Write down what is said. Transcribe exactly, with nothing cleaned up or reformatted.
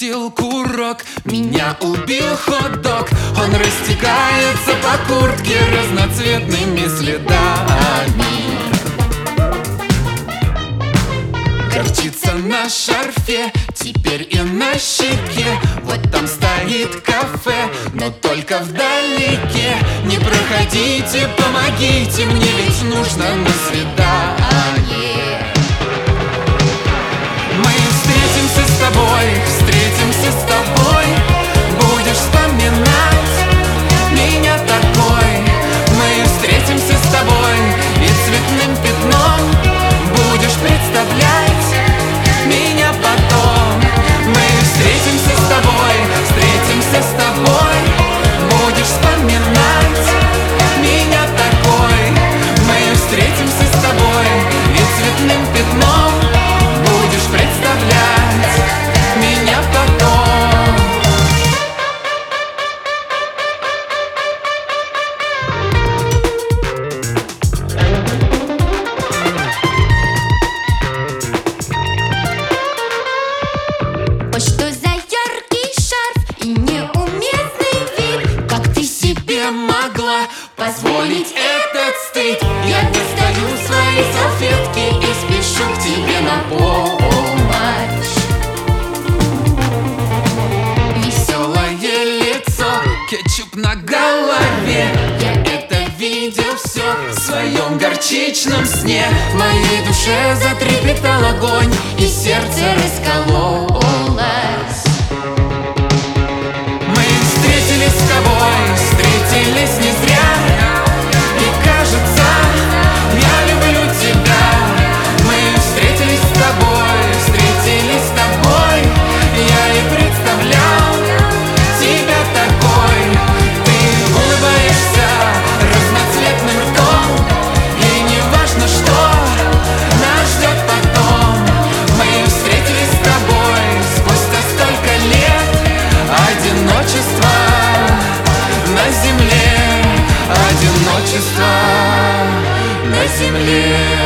выкурил курок, меня убил хот-дог. Он растекается по куртке разноцветными следами. Горчица на шарфе, теперь и на щеке. Вот там стоит кафе, но только вдалеке. Не проходите, помогите, мне ведь нужно на свидание. Мы встретимся с тобой, встретимся с тобой. Будешь вспоминать меня такой. Мы встретимся с тобой и цветным пятном будешь представлять меня потом. Мы встретимся с тобой, встретимся с тобой. Будешь вспоминать меня такой. Мы встретимся с тобой и цветным пятном будешь представлять меня потом. Ой, что за яркий шарф и неуместный вид. Как ты себе могла позволить этот стыд? Я достаю свои салфетки и спешу к тебе на помощь. Веселое лицо, кетчуп на голове. Я это видел все в своем горчичном сне. В моей душе затрепетал огонь и сердце раскололось. Мы встретились с тобой, встретились не зря. И кажется, я люблю тебя. Мы встретились с тобой, встретились с тобой. Я и представлял тебя такой. Ты улыбаешься разноцветным ртом, и не важно, что нас ждет потом. Мы встретились с тобой спустя столько лет одиночества на земле, одиночество на земле.